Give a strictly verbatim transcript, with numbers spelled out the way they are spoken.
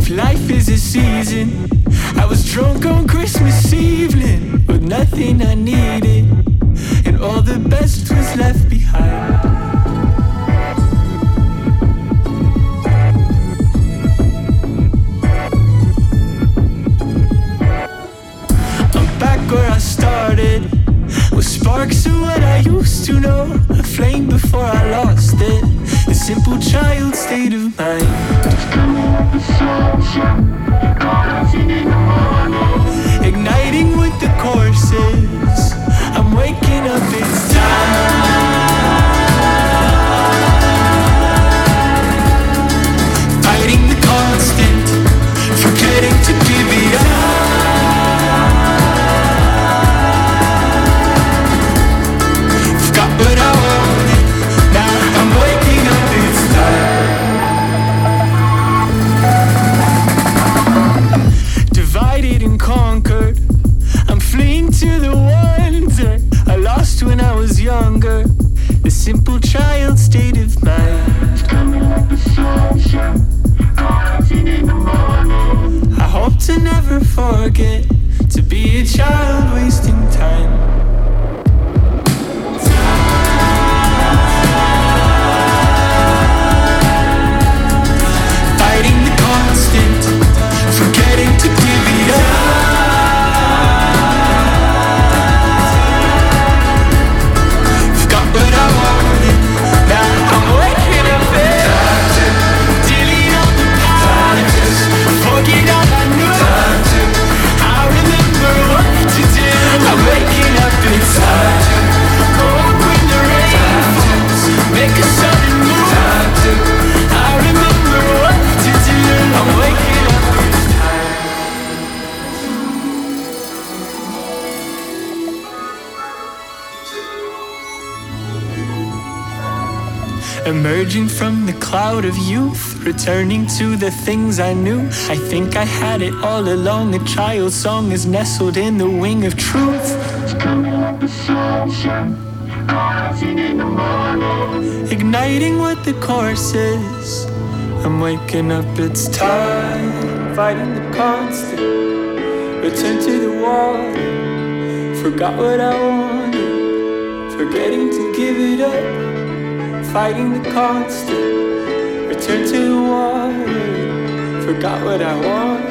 Life is a season. I was drunk on Christmas evening with nothing I needed, and all the best was left behind. I'm back where I started, with sparks of what I used to know, a flame before I lost it, a simple child state of mind. Igniting with the courses, I'm waking up, it's time. Fighting the constant, forgetting to give it up. Forgot what I wanted, now I'm waking up, it's time. Divided and conquered, I'm fleeing to the wonder I lost when I was younger, the simple child state of mind. I hope to never forget to be a child wasting time. Fighting the constant, forgetting to give it up. Forgot what I wanted, now I'm waking up there. Delete all the past, forget all I knew. I remember what to do. I'm waking up, it's time. Go out when the rain falls, make a sudden move. I remember what to do. I'm waking up, it's time. Emerging from the cloud of youth, returning to the things I knew. I think I had it all along. A child's song is nestled in the wing of truth. Igniting what the course is, I'm waking up, it's time. Fighting the constant, return to the water. Forgot what I wanted, forgetting to give it up. Fighting the constant, return to the water. Forgot what I wanted.